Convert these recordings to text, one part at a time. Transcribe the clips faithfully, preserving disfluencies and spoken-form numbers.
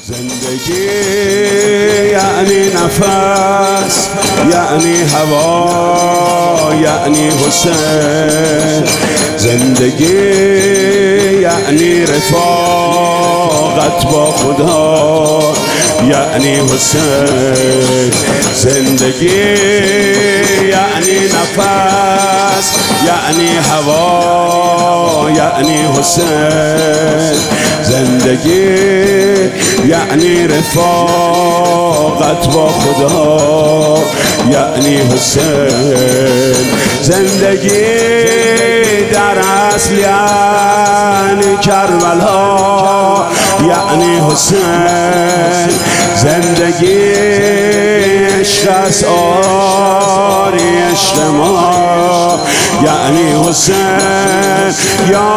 زندگی یعنی نفس، یعنی هوا، یعنی حسین. زندگی یعنی رفاقت با خدا، یعنی حسین. زندگی یعنی نفس، یعنی هوا، یعنی حسین. زندگی یعنی رفاقت با خدا، یعنی حسین. زندگی در اصل یعنی کربلا، یعنی حسین. زندگی عشق است، آری عشق ما، یعنی حسین. یا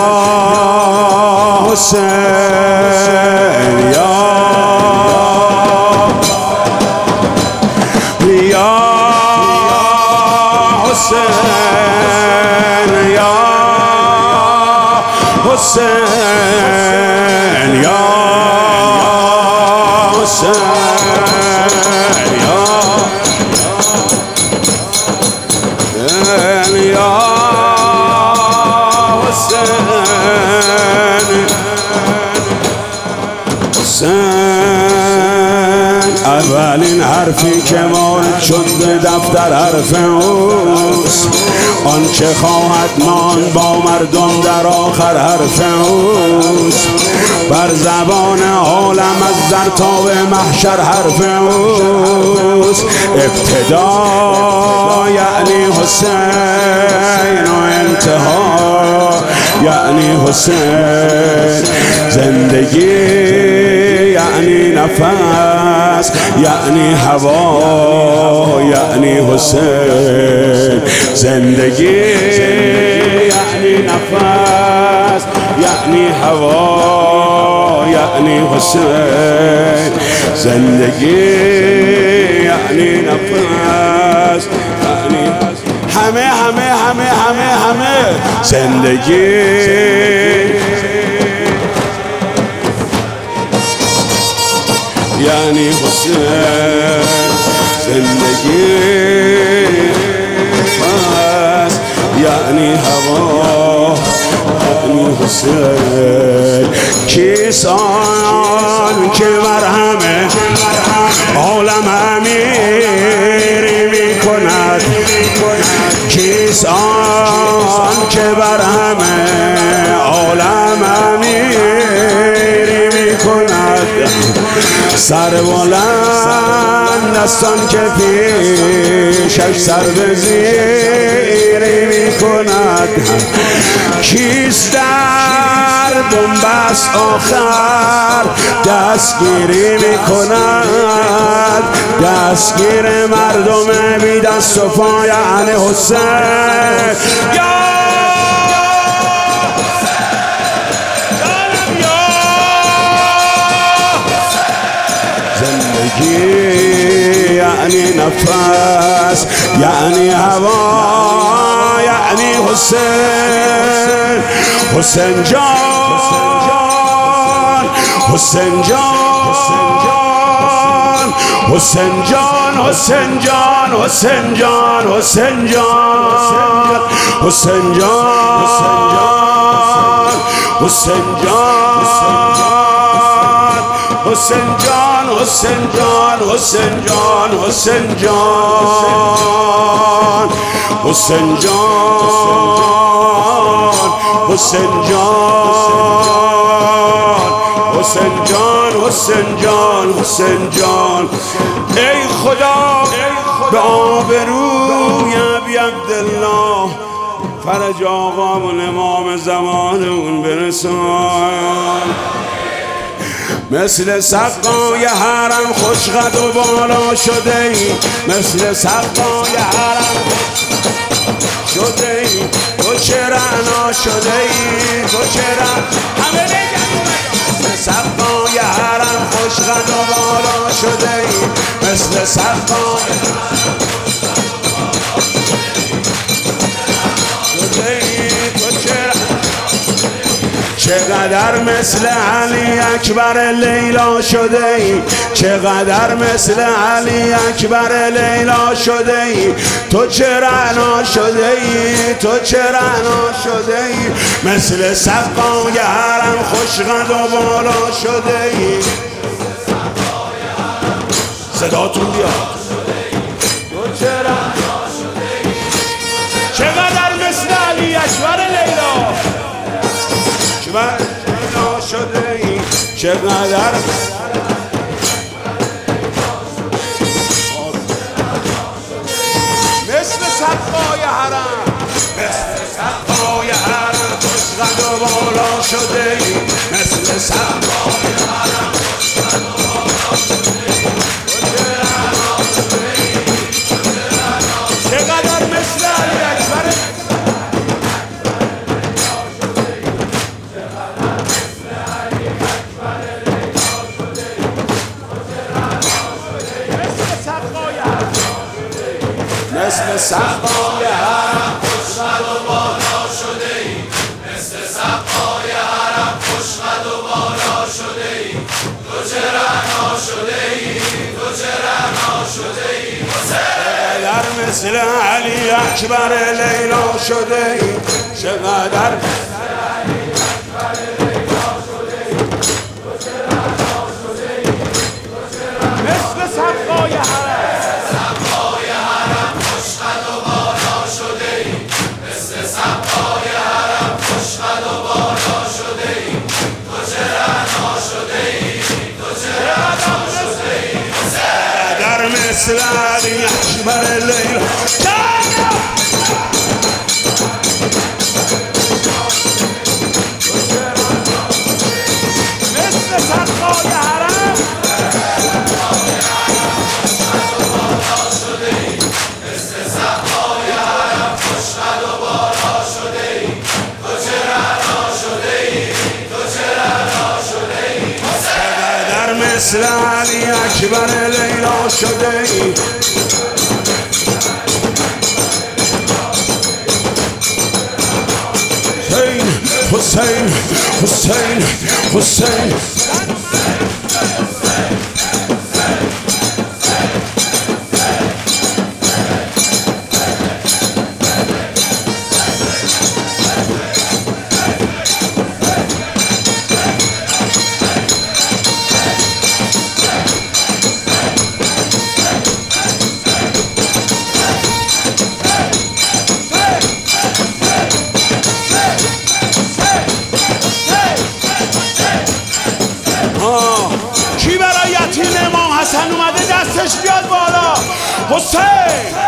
حسین، یا یا حسین، یا حسین، یا حسین، یا یا حسین. حسین اولین حرفی که وارد شد به دفتر حرف اوست، آنچه خواهد ماند با مردم در آخر حرف اوست. بر زبان عالم از در تا به محشر حرف اوست. ابتدا یعنی حسین و انتها یعنی حسین. زندگی یعنی نفس، یعنی هوا، یعنی حسین. زندگی یعنی نفس، یعنی هوا، یعنی حسین. زندگی یعنی نفس، یعنی همه همه همه همه همه. زندگی یعنی حسین. زندگی نفس، یعنی هوا، یعنی حسین. کیست آن که بر همه عالم امیری می کند؟ کیست آن که بر همه عالم امیری می کند؟ سر بلند دستان که پیشش سر به زیری می کند. کیست در بنبست آخر دستگیری می کند؟ دستگیر مردم بی دست و پا یعنی حسین. یا زندگی یعنی نفس، یعنی هوا، یعنی حسین. حسین جان، حسین جان، حسین جان، حسین جان، حسین جان، حسین جان، حسین جان، حسین جان، حسین جان، حسین جان، حسین جان، حسین جان، حسین جان، حسین جان، حسین جان، حسین جان، حسین جان. ای خدا به آبروی ابی عبدالله فرج آقامون امام زمانمون برسان. مثل سقای حرم خوشقد و بالا شده ای، مثل سقای حرم شده ای. تو چه رعنا شده ای، تو چه رعنا همه بگن. مثل سقای حرم خوشقد و بالا شده ای، مثل سقای شده ای. تو چه چقدر مثل علی اکبر لیلا شده ای، چقدر مثل علی اکبر لیلا شده ای، تو چه رعنا شده ای، تو چه رعنا شده ای، مثل سقای حرم خوشقد و بالا شده ای. صداتون بیاد. تو چه رعنا شده ای، چقدر مثل علی اکبر لیلا اکبر لیلا شده ای، چقدر مثل سقای حرم، مثل سقای حرم خوشقد و بالا شده ای، مثل سقای حرم خوشقد و بالا شده ای، چقدر مثل علی اکبر مثل سقای حرم خوشقد و بالا شده ای، مثل سقای حرم خوشقد و بالا شده ای، تو چه رعنا شده ای، تو چه رعنا شده ای، چقدر مثل علی اکبر لیلا شده ای، چقدر مثل علی اکبر لیلا شده ای، تو چه رعنا شده ای، مثل سقای حرم مثل علی اکبر لیلا مثل سقای حرم مثل سقای حرم خوشقد و بالا شده ای، تو چه رعنا شده ای، تو چه رعنا شده ای، چقدر مثل علی اکبر لیلا شده ای. حسین حسین حسین کی برای یتیم امام حسن اومده دستش بیاد بالا؟ حسین